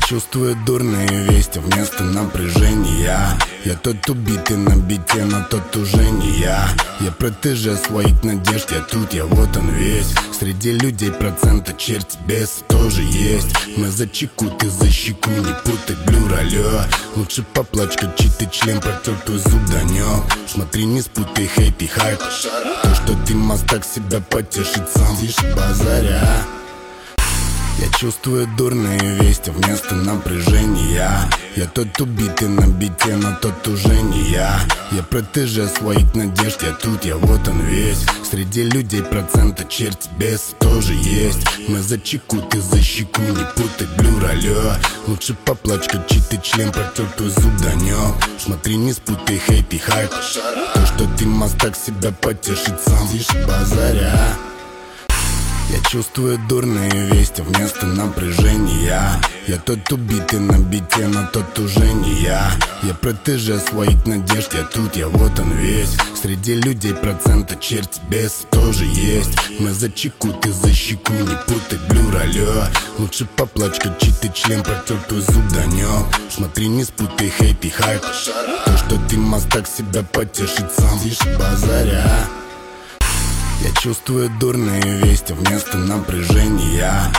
чувствую дурные вести вместо напряжения. Я тот убитый на бите, но тот уже не я. Я протеже своих надежд, я тут, я вот он весь. Среди людей процента черти без тоже есть. Мы за чеку, ты за щеку, не путай, блюр, алё. Лучше поплачь, как чистый член протер твой зуб данёк. Смотри, не спутай хейт и хайп. То, что ты мастак, себя потешить сам, тише базаря. Я чувствую дурные вести вместо напряжения. Я тот убитый на бите, но тот уже не я. Я протеже своих надежд, я тут, я вот он весь. Среди людей процента черти без тоже есть. Мы за чеку, ты за щеку, не путай, блюр, алё. Лучше поплачь, как чистый член протер твой зуб данёк. Смотри, не спутай хейт и хайп. То, что ты мастак, себя потешить сам, тише базаря. Я чувствую дурные вести вместо напряжения. Я тот убитый на бите, но тот уже не я. Я протеже своих надежд, я тут, я вот он весь. Среди людей процента черти без тоже есть. Мы за чеку, ты за щеку, не путай, блюр, алё. Лучше поплачь, как чистый член протер твой зуб данёк. Смотри, не спутай хейт и хайп. То, что ты мастак, себя потешить сам, тише базаря. Я чувствую дурные вести вместо напряжения.